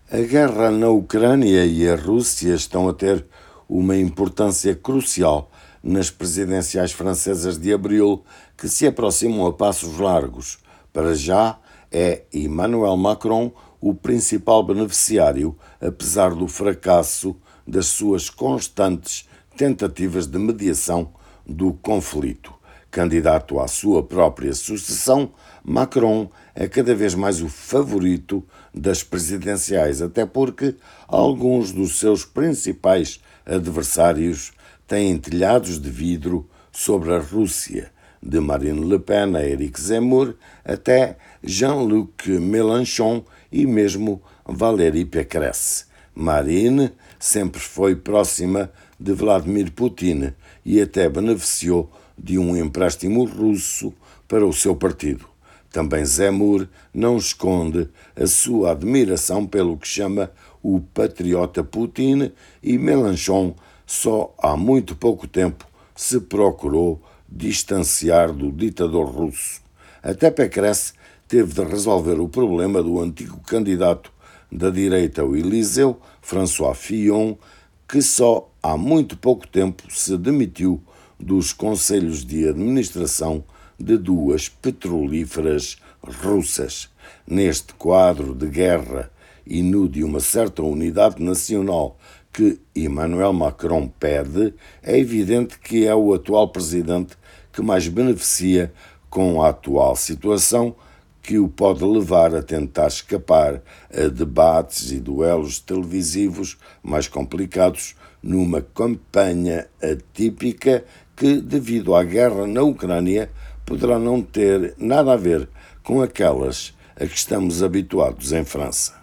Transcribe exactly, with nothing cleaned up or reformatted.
A guerra na Ucrânia e a Rússia estão a ter uma importância crucial nas presidenciais francesas de abril, que se aproximam a passos largos. Para já, é Emmanuel Macron o principal beneficiário, apesar do fracasso das suas constantes tentativas de mediação do conflito. Candidato à sua própria sucessão, Macron é cada vez mais o favorito das presidenciais, até porque alguns dos seus principais adversários têm telhados de vidro sobre a Rússia, de Marine Le Pen a Éric Zemmour até Jean-Luc Mélenchon e mesmo Valérie Pécresse. Marine sempre foi próxima de Vladimir Putin e até beneficiou de um empréstimo russo para o seu partido. Também Zemmour não esconde a sua admiração pelo que chama o patriota Putin e Mélenchon só há muito pouco tempo se procurou distanciar do ditador russo. Até Pécresse teve de resolver o problema do antigo candidato da direita ao Elyseu, François Fillon, que só há muito pouco tempo se demitiu dos conselhos de administração de duas petrolíferas russas. Neste quadro de guerra e no de uma certa unidade nacional que Emmanuel Macron pede, é evidente que é o atual presidente que mais beneficia com a atual situação, que o pode levar a tentar escapar a debates e duelos televisivos mais complicados numa campanha atípica que, devido à guerra na Ucrânia, poderá não ter nada a ver com aquelas a que estamos habituados em França.